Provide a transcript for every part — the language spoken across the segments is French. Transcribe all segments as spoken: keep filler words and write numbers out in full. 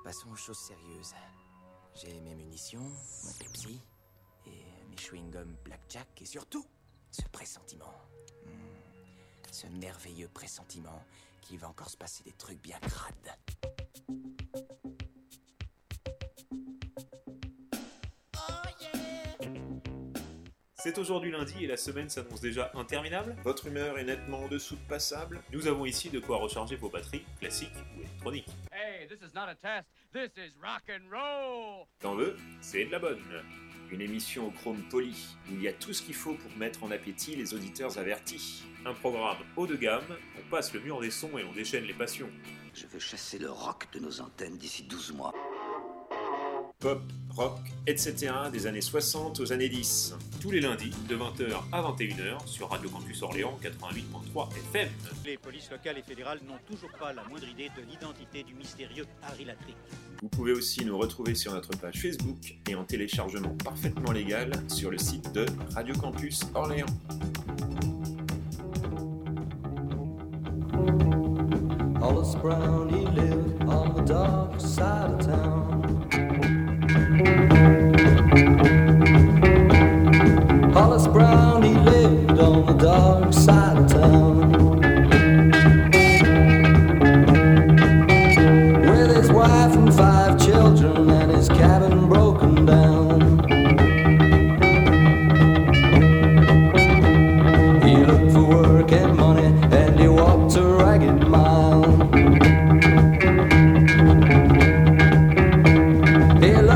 Passons aux choses sérieuses. J'ai mes munitions, mon Pepsi, et mes chewing-gums Blackjack, et surtout, ce pressentiment. Hmm, ce merveilleux pressentiment qu'il va encore se passer des trucs bien crades. C'est aujourd'hui lundi et la semaine s'annonce déjà interminable. Votre humeur est nettement en dessous de passable. Nous avons ici de quoi recharger vos batteries, classiques ou électroniques. Hey, this is not a test, this is rock and roll. T'en veux? C'est de la bonne. Une émission au chrome poli, où il y a tout ce qu'il faut pour mettre en appétit les auditeurs avertis. Un programme haut de gamme, on passe le mur des sons et on déchaîne les passions. Je veux chasser le rock de nos antennes d'ici douze mois. Pop, rock, et cetera des années soixante aux années dix. Tous les lundis, de vingt heures à vingt et une heures, sur Radio Campus Orléans quatre-vingt-huit virgule trois F M. Les polices locales et fédérales n'ont toujours pas la moindre idée de l'identité du mystérieux Harry Latrick. Vous pouvez aussi nous retrouver sur notre page Facebook et en téléchargement parfaitement légal sur le site de Radio Campus Orléans. Hollis Brown, he lived on the dark side of town. Hollis Brown, he lived on the dark side of town. With his wife and five children and his cabin broken down. He looked for work and money and he walked a ragged mile. He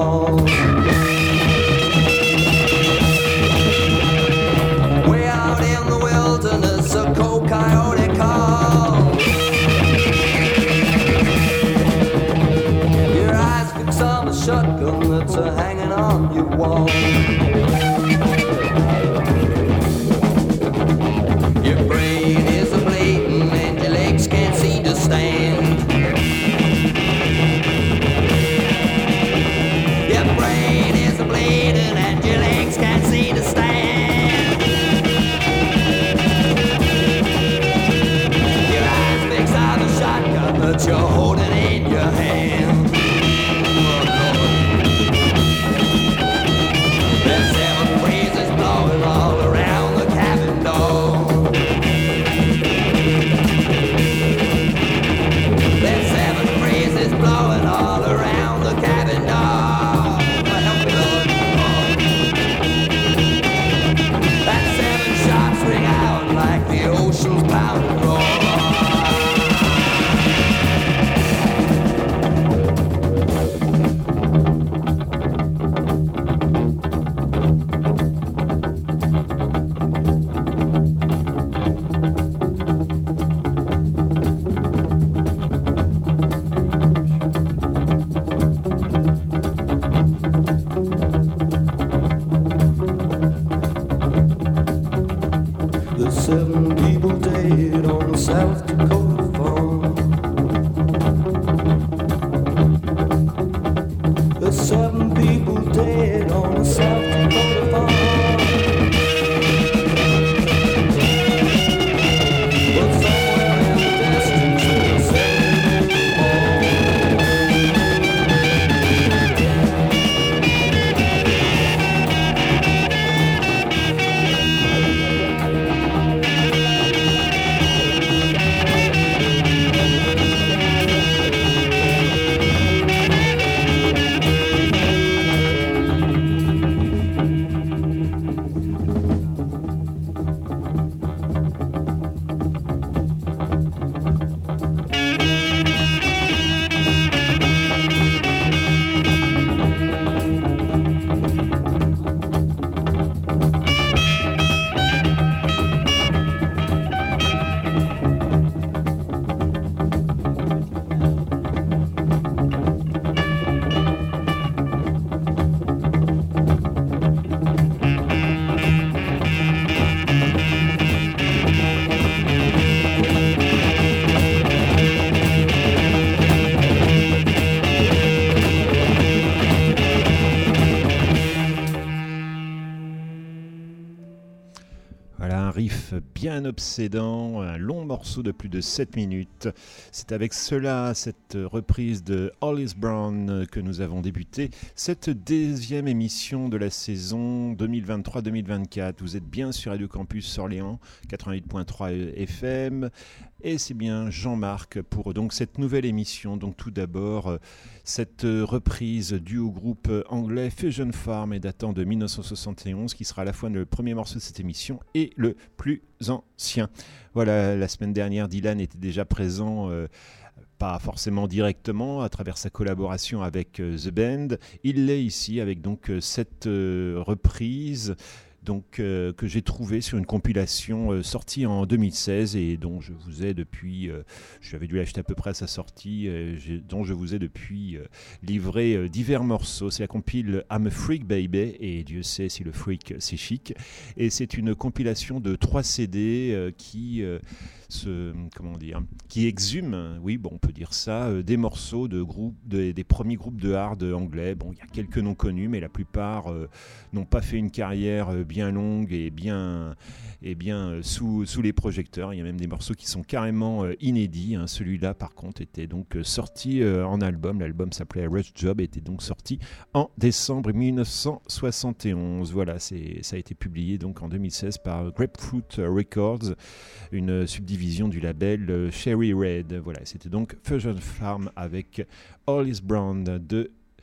falls. Way out in the wilderness, a cold coyote calls. Your eyes fix on the shotgun that's a hanging on your wall. Your brain is a bleeding and your legs can't see to stand. Your brain is a bleeding and your legs can't see to stand. Your eyes fix on the shotgun that you're holding in your hand. Oh Lord. There's seven breezes blowing all around the cabin door. There's seven breezes blowing all around the cabin door. Help me, Lord. That seven shots ring out like the ocean's pounding roar. There's seven people dead on the South Dakota farm. There's seven people dead on the South Dakota farm. But somewhere in the distance there's seven bien obsédant, un long morceau de plus de sept minutes. C'est avec cela, cette reprise de Hollis Brown, que nous avons débuté cette deuxième émission de la saison deux mille vingt-trois deux mille vingt-quatre. Vous êtes bien sur Radio Campus Orléans, quatre-vingt-huit virgule trois F M. Et c'est bien Jean-Marc pour donc cette nouvelle émission. Donc tout d'abord, cette reprise due au groupe anglais Fusion Farm et datant de dix-neuf cent soixante et onze, qui sera à la fois le premier morceau de cette émission et le plus ancien. Voilà, la semaine dernière, Dylan était déjà présent, euh, pas forcément directement, à travers sa collaboration avec euh, The Band. Il l'est ici avec donc euh, cette euh, reprise. Donc, euh, que j'ai trouvé sur une compilation euh, sortie en deux mille seize et dont je vous ai depuis, euh, j'avais dû l'acheter à peu près à sa sortie, euh, dont je vous ai depuis euh, livré euh, divers morceaux. C'est la compile I'm a Freak Baby, et Dieu sait si le freak c'est chic. Et c'est une compilation de trois C D euh, qui euh, se, comment dire, qui exhume, oui, bon, on peut dire ça, euh, des morceaux de groupes, de, des premiers groupes de hard anglais. Bon, il y a quelques noms connus, mais la plupart euh, n'ont pas fait une carrière euh, bien longue et bien, et bien euh, sous, sous les projecteurs. Il y a même des morceaux qui sont carrément euh, inédits. Hein. Celui-là, par contre, était donc euh, sorti euh, en album. L'album s'appelait Rush Job et était donc sorti en décembre dix-neuf cent soixante et onze. Voilà, c'est, ça a été publié donc en deux mille seize par Grapefruit Records, une subdivision du label euh, Cherry Red. Voilà, c'était donc Fusion Farm avec Hollis Brown de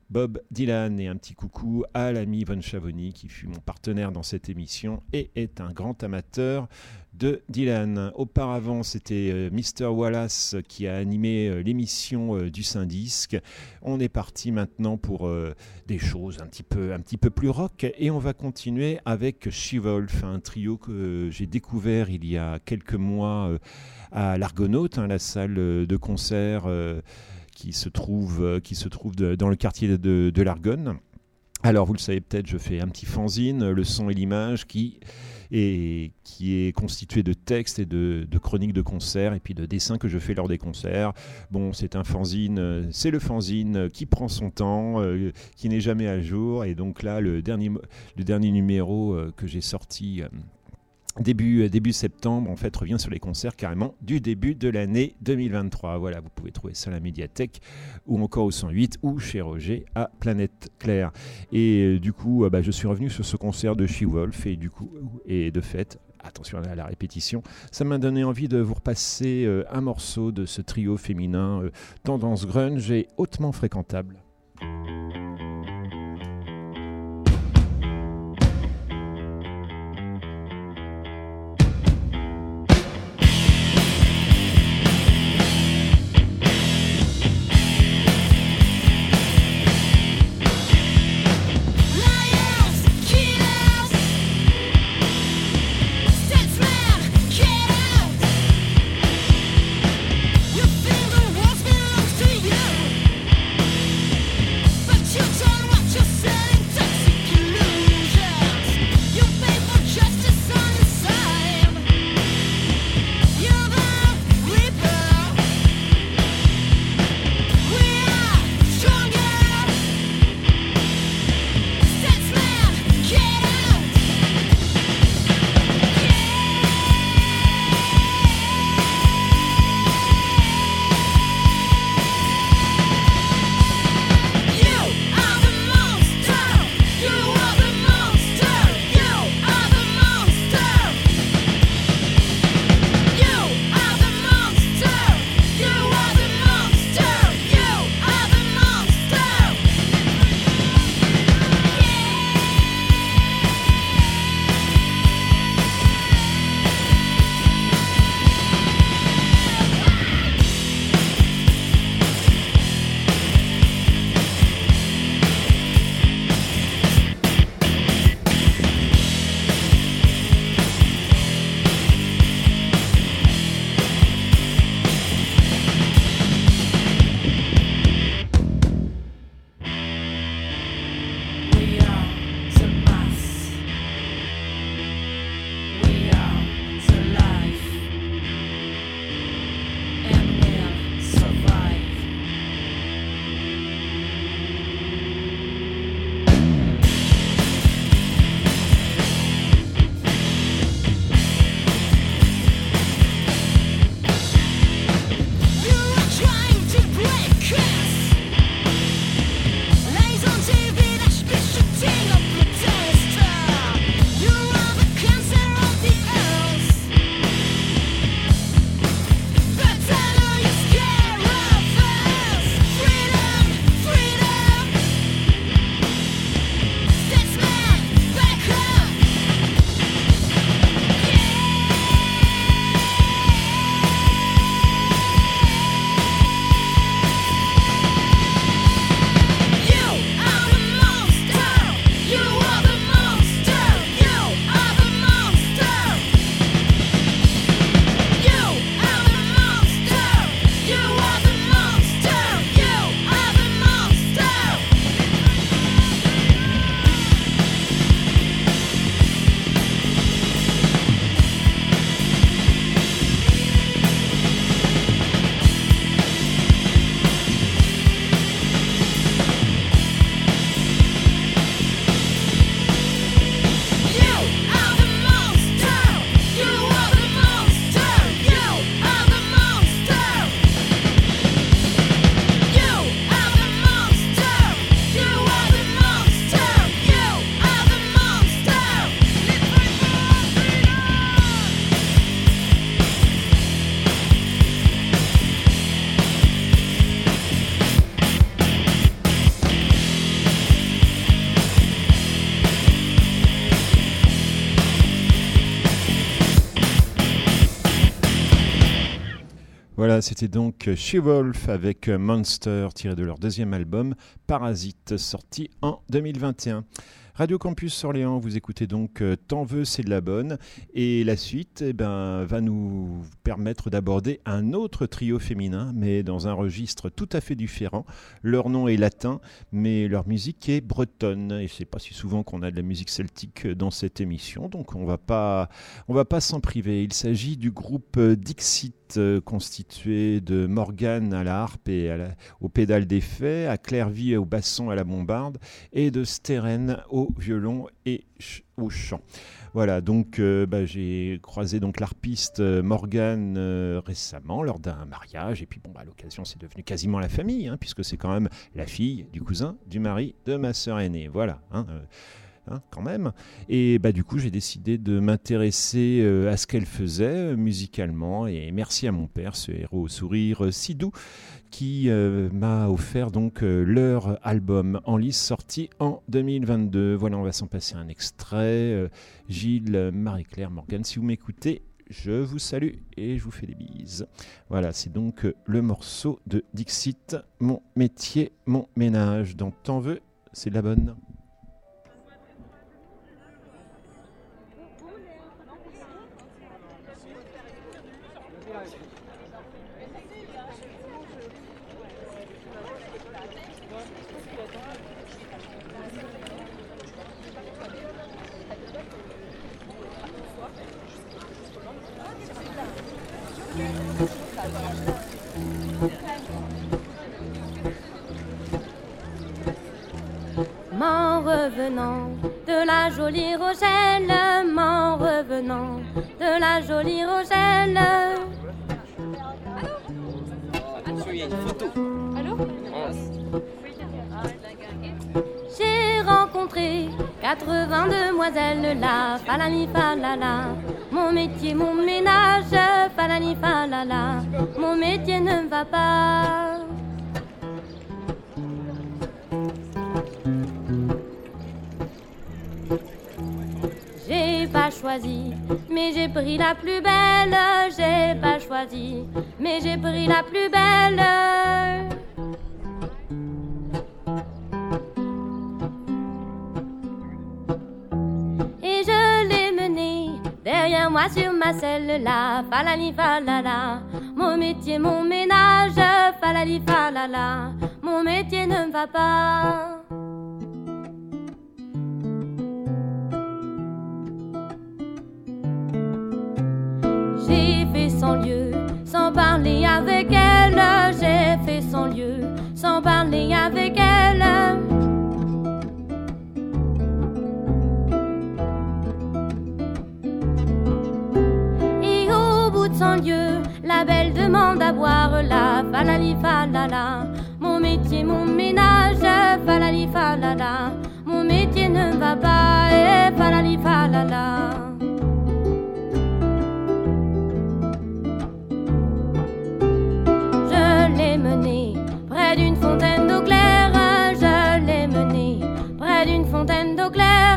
Bob Dylan, et un petit coucou à l'ami Von Chavoni qui fut mon partenaire dans cette émission et est un grand amateur de Dylan. Auparavant, c'était euh, mister Wallace qui a animé euh, l'émission euh, du Saint-Disque. On est parti maintenant pour euh, des choses un petit peu, un petit peu plus rock, et on va continuer avec She-Wolf, un trio que j'ai découvert il y a quelques mois euh, à l'Argonaute, hein, la salle de concert euh, qui se trouve, euh, qui se trouve de, dans le quartier de, de l'Argonne. Alors, vous le savez peut-être, je fais un petit fanzine, le son et l'image, qui est, qui est constitué de textes et de, de chroniques de concerts et puis de dessins que je fais lors des concerts. Bon, c'est un fanzine, c'est le fanzine qui prend son temps, euh, qui n'est jamais à jour. Et donc là, le dernier, le dernier numéro euh, que j'ai sorti... Euh, Début, début septembre, en fait, revient sur les concerts carrément du début de l'année deux mille vingt-trois. Voilà, vous pouvez trouver ça à la médiathèque ou encore au cent huit ou chez Roger à Planète Claire. Et euh, du coup, euh, bah, je suis revenu sur ce concert de She-Wolf et du coup, et de fait, attention à la répétition, ça m'a donné envie de vous repasser euh, un morceau de ce trio féminin euh, tendance grunge et hautement fréquentable. You feel the walls belong to you. Voilà, c'était donc She-Wolf avec Monster, tiré de leur deuxième album Parasite, sorti en deux mille vingt et un. Radio Campus Orléans, vous écoutez donc euh, T'en veux, c'est de la bonne. Et la suite eh ben, va nous permettre d'aborder un autre trio féminin, mais dans un registre tout à fait différent. Leur nom est latin, mais leur musique est bretonne. Et c'est pas si souvent qu'on a de la musique celtique dans cette émission, donc on va pas, on va pas s'en priver. Il s'agit du groupe Dixit, euh, constitué de Morgane à la harpe et à la, au pédale d'effet, à Clairvy au basson à la bombarde, et de Steren au violon et ch- au chant. Voilà, donc euh, bah, j'ai croisé donc l'harpiste euh, Morgane euh, récemment lors d'un mariage, et puis bon, bah, à l'occasion c'est devenu quasiment la famille, hein, puisque c'est quand même la fille du cousin du mari de ma sœur aînée. Voilà, hein, euh, Hein, quand même. Et bah, du coup, j'ai décidé de m'intéresser euh, à ce qu'elle faisait euh, musicalement. Et merci à mon père, ce héros au sourire euh, si doux, qui euh, m'a offert donc euh, leur album en lice sorti en deux mille vingt-deux. Voilà, on va s'en passer un extrait. Euh, Gilles, Marie-Claire, Morgane, si vous m'écoutez, je vous salue et je vous fais des bises. Voilà, c'est donc euh, le morceau de Dixit, Mon métier, mon ménage. Dans T'en veux, c'est de la bonne. M'en revenant de la jolie Rogelle, m'en revenant de la jolie Rogelle. Attention, il y a une photo. Allô ? J'ai rencontré quatre-vingts demoiselles là, falani falala. Mon métier, mon ménage, falani falala. Mon métier ne va pas. J'ai pas choisi, mais j'ai pris la plus belle. J'ai pas choisi, mais j'ai pris la plus belle. Et je l'ai menée derrière moi sur ma selle là, falali falala. Mon métier, mon ménage, falali falala. Mon métier ne va pas. J'ai fait cent lieues sans parler avec elle. J'ai fait cent lieues sans parler avec elle. Et au bout de cent lieues, la belle demande à boire la falali falala. Mon métier, mon ménage, falali falala. Mon métier ne va pas, et falali falala. Je l'ai menée près d'une fontaine d'eau claire. Je l'ai menée près d'une fontaine d'eau claire.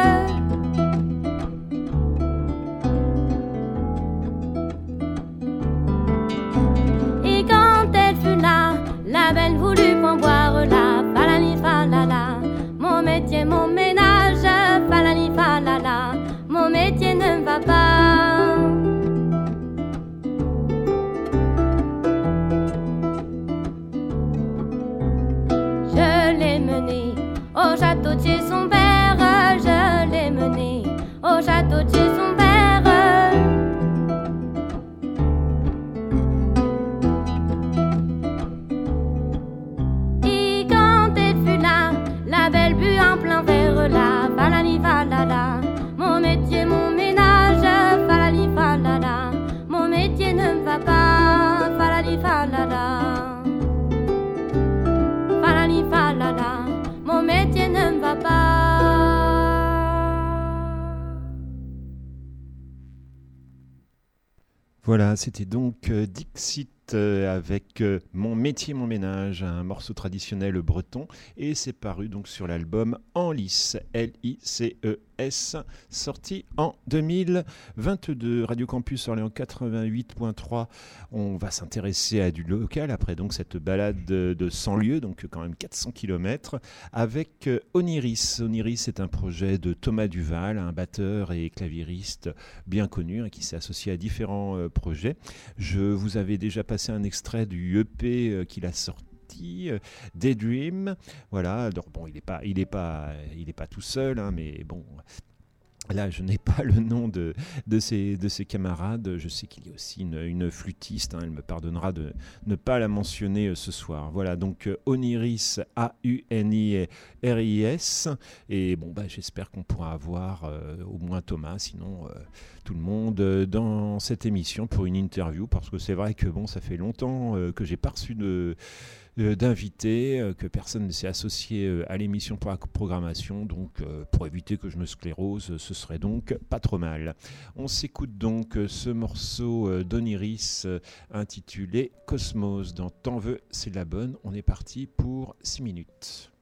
Et quand elle fut là, la belle voulut point boire la falani falala. Mon métier, mon ménage, falani falala. Mon métier ne va pas. Je l'ai menée au château de chez son père. Je l'ai menée au château de chez son père. Et quand elle fut là, la belle but en plein verre la falani falala. Mon métier, mon ménage, falani falala. Mon métier ne va pas, falani falala. Falani falala. Mon métier ne va pas. Voilà, c'était donc euh, Dixit euh, avec euh, Mon métier, mon ménage, un morceau traditionnel breton, et c'est paru donc sur l'album En lice, L I C E S, sorti en deux mille vingt-deux. Radio Campus Orléans quatre-vingt-huit point trois. On va s'intéresser à du local après donc cette balade de, de cent lieues, donc quand même quatre cents kilomètres, avec euh, Oniris. Oniris est un projet de Thomas Duval, un batteur et claviériste bien connu, hein, qui s'est associé à différents euh, projets. Je vous avais déjà passé un extrait du E P euh, qu'il a sorti, euh, Daydream. Voilà, donc bon, il n'est pas, il est pas, il est pas tout seul, hein, mais bon. Là, je n'ai pas le nom de, de, ses, de ses camarades. Je sais qu'il y a aussi une, une flûtiste. Hein, elle me pardonnera de ne pas la mentionner euh, ce soir. Voilà, donc euh, Oniris, A U N I R I S. Et bon, bah, j'espère qu'on pourra avoir euh, au moins Thomas, sinon euh, tout le monde, euh, dans cette émission pour une interview. Parce que c'est vrai que bon, ça fait longtemps euh, que j'ai pas reçu de... d'invités, que personne ne s'est associé à l'émission pour la programmation, donc pour éviter que je me sclérose, ce serait donc pas trop mal. On s'écoute donc ce morceau d'Oniris intitulé Cosmos dans T'en veux, c'est la bonne. On est parti pour six minutes.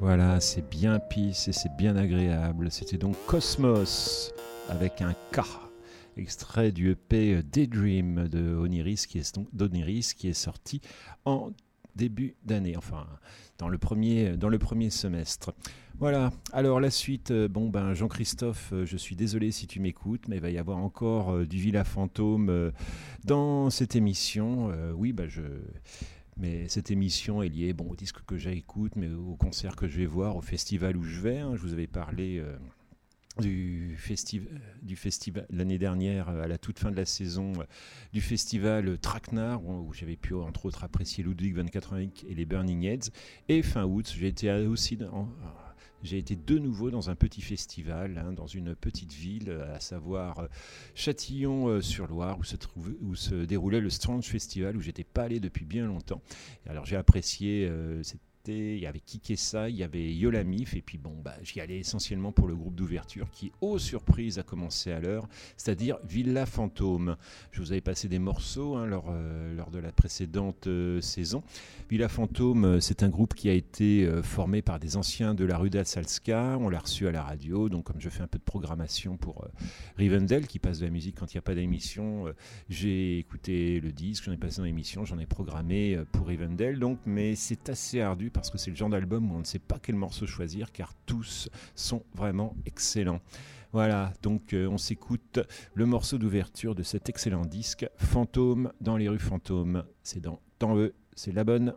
Voilà, c'est bien pisse et c'est bien agréable. C'était donc Cosmos avec un K, extrait du E P Daydream de Oniris qui est, d'Oniris qui est sorti en début d'année, enfin dans le premier, dans le premier semestre. Voilà, alors la suite, euh, bon ben Jean-Christophe, euh, je suis désolé si tu m'écoutes, mais il va y avoir encore euh, du Villa Fantôme euh, dans cette émission. Euh, oui, ben je... Mais cette émission est liée bon, au disque que j'écoute, mais au concert que je vais voir, au festival où je vais. Hein. Je vous avais parlé euh, du, festi- du festival l'année dernière, à la toute fin de la saison, euh, du festival Traquenard, où, où j'avais pu entre autres apprécier Ludwig van Kattenreich et les Burning Heads. Et fin août, j'ai été aussi dans... J'ai été de nouveau dans un petit festival, hein, dans une petite ville, à savoir euh, Châtillon-sur-Loire, où se, trouve, où se déroulait le Strange Festival, où j'étais pas allé depuis bien longtemps. Et alors j'ai apprécié, euh, c'était, il y avait Kikessa, il y avait Yolamif, et puis bon, bah, j'y allais essentiellement pour le groupe d'ouverture qui, aux surprises, a commencé à l'heure, c'est-à-dire Villa Fantôme. Je vous avais passé des morceaux hein, lors, euh, lors de la précédente euh, saison. Villa Fantôme, c'est un groupe qui a été euh, formé par des anciens de la rue d'Alsalska. On l'a reçu à la radio, donc comme je fais un peu de programmation pour euh, Rivendell, qui passe de la musique quand il n'y a pas d'émission, euh, j'ai écouté le disque, j'en ai passé dans l'émission, j'en ai programmé euh, pour Rivendell, donc, mais c'est assez ardu parce que c'est le genre d'album où on ne sait pas quel morceau choisir, car tous sont vraiment excellents. Voilà, donc euh, on s'écoute le morceau d'ouverture de cet excellent disque, Fantôme dans les rues fantômes. C'est dans Tant eux, c'est la bonne.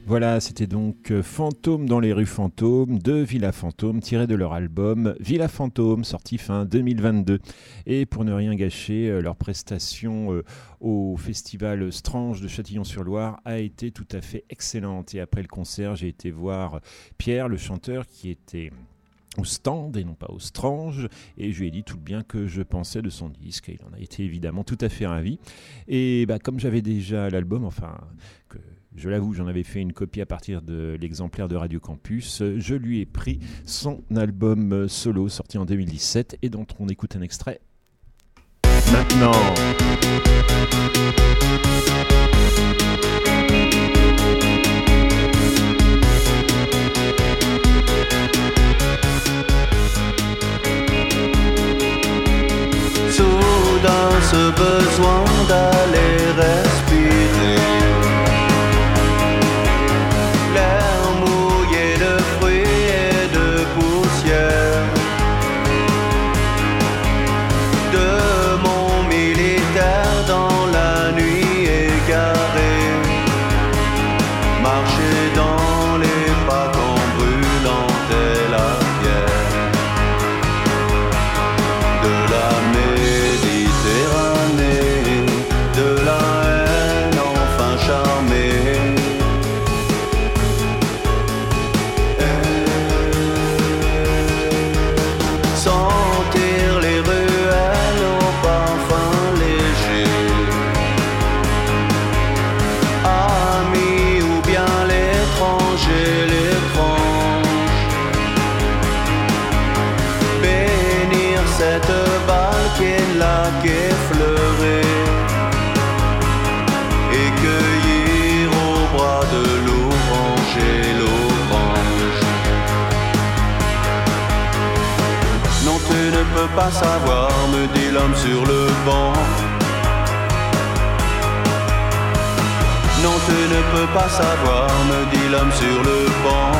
Voilà, c'était donc Fantôme dans les rues fantômes de Villa Fantôme, tiré de leur album Villa Fantôme, sorti fin deux mille vingt-deux. Et pour ne rien gâcher, leur prestation au festival Strange de Châtillon-sur-Loire a été tout à fait excellente. Et après le concert, j'ai été voir Pierre, le chanteur, qui était au stand et non pas au Strange, et je lui ai dit tout le bien que je pensais de son disque, et il en a été évidemment tout à fait ravi. Et bah, comme j'avais déjà l'album, enfin, que je l'avoue, j'en avais fait une copie à partir de l'exemplaire de Radio Campus, je lui ai pris son album solo sorti en deux mille dix-sept et dont on écoute un extrait maintenant. Soudain ce besoin d'aller respirer l'air mouillé de fruits et de poussière de mon militaire dans la nuit égarée, marcher dans les pas en brûlant et la pierre de la de la haine enfin charmée. Sentir les ruelles au parfum léger, amis ou bien l'étranger, l'étrange, bénir cette balle qui est là, qui est fleurée, cueillir au bras de l'orange et l'orange. Non, tu ne peux pas savoir, me dit l'homme sur le banc. Non, tu ne peux pas savoir, me dit l'homme sur le banc.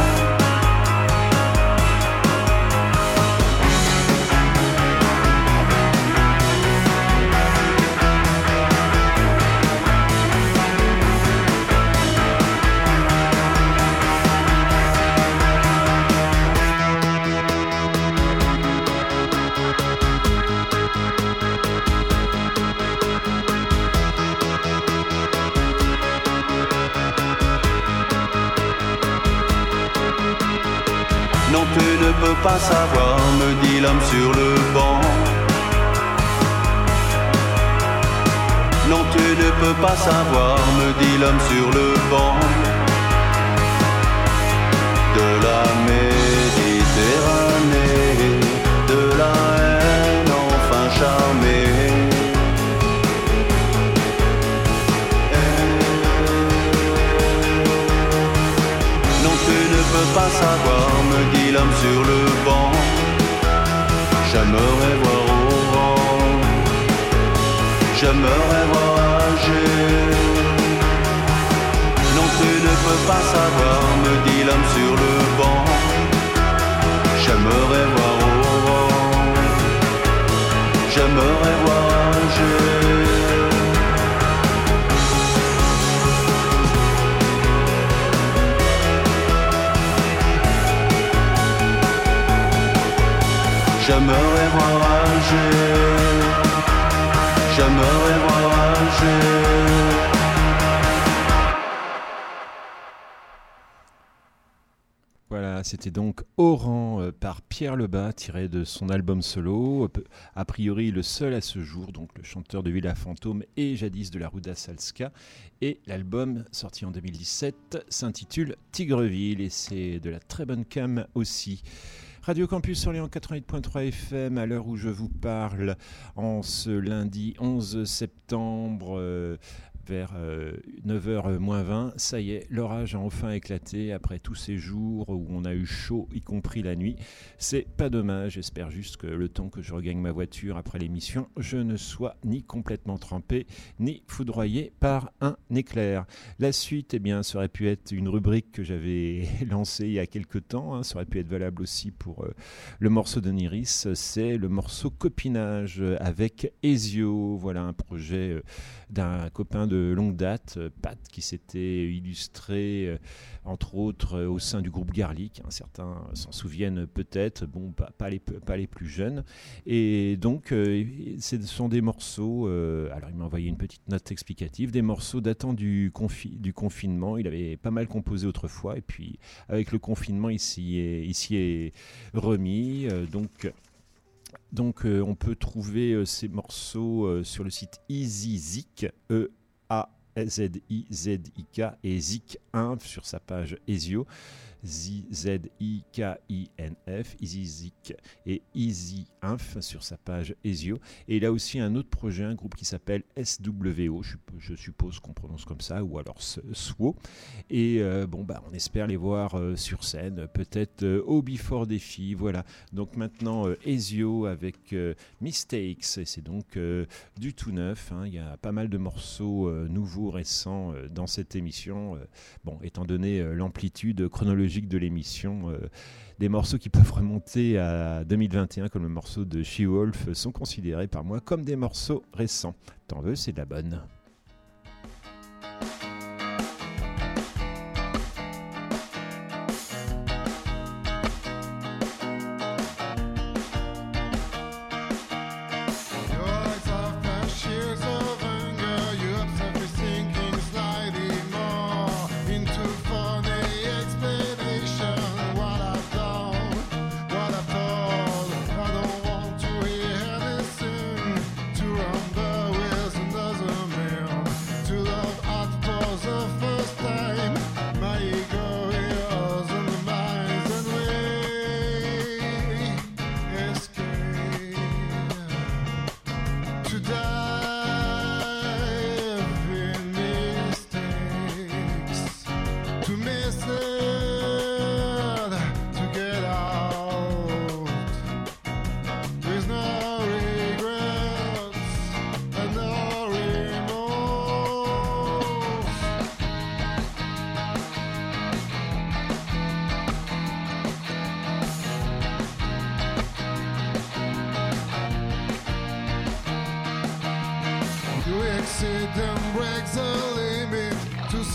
Non, tu ne peux pas savoir, me dit l'homme sur le banc. Non, tu ne peux pas savoir, me dit l'homme sur le banc. De la Méditerranée, de la haine enfin charmée. Non, tu ne peux pas savoir, me dit l'homme sur le banc. J'aimerais voir au vent, j'aimerais voir âgé. Non, tu ne peux pas savoir, me dit l'homme sur le banc. J'aimerais voir au vent, j'aimerais voir âgé. J'aimerais voir âgé, j'aimerais voir âgé. Voilà, c'était donc Oran euh, par Pierre Lebas, tiré de son album solo, a priori le seul à ce jour, donc le chanteur de Villa Fantôme et jadis de la Ruda Salska. Et l'album, sorti en deux mille dix-sept, s'intitule Tigreville et c'est de la très bonne cam aussi. Radio Campus Orléans quatre-vingt-huit point trois F M, à l'heure où je vous parle, en ce lundi onze septembre, euh, vers euh, neuf heures moins vingt, ça y est, l'orage a enfin éclaté après tous ces jours où on a eu chaud, y compris la nuit. C'est pas dommage, j'espère juste que le temps que je regagne ma voiture après l'émission, je ne sois ni complètement trempé, ni foudroyé par un éclair. La suite, eh bien, ça aurait pu être une rubrique que j'avais lancée il y a quelques temps, hein, ça aurait pu être valable aussi pour euh, le morceau de Niris, c'est le morceau Copinage avec Ezio, voilà un projet euh, d'un copain de de longue date. Pat qui s'était illustré euh, entre autres euh, au sein du groupe Garlic, hein, certains s'en souviennent peut-être, bon, pas, pas, les, pas les plus jeunes. Et donc euh, ce sont des morceaux, euh, alors il m'a envoyé une petite note explicative, des morceaux datant du, confi- du confinement. Il avait pas mal composé autrefois et puis avec le confinement il s'y est, il s'y est remis. Euh, donc donc euh, on peut trouver euh, ces morceaux euh, sur le site Easy Zik, E A Z I Z I K, et Zik Inf sur sa page Ezio, Z I K I N F, Easy Zik, et Easy Inf sur sa page Ezio. Et il a aussi un autre projet, un groupe qui s'appelle S W O, je, je suppose qu'on prononce comme ça, ou alors S W O. Et euh, bon, bah, on espère les voir euh, sur scène, peut-être euh, au Before Défi, voilà. Donc maintenant, euh, Ezio avec euh, Mistakes, et c'est donc euh, du tout neuf, hein. Il y a pas mal de morceaux euh, nouveaux, récents euh, dans cette émission. Euh, bon, étant donné euh, l'amplitude chronologique de l'émission, euh, des morceaux qui peuvent remonter à deux mille vingt et un comme le morceau de She-Wolf sont considérés par moi comme des morceaux récents. T'en veux, c'est de la bonne. Accident breaks the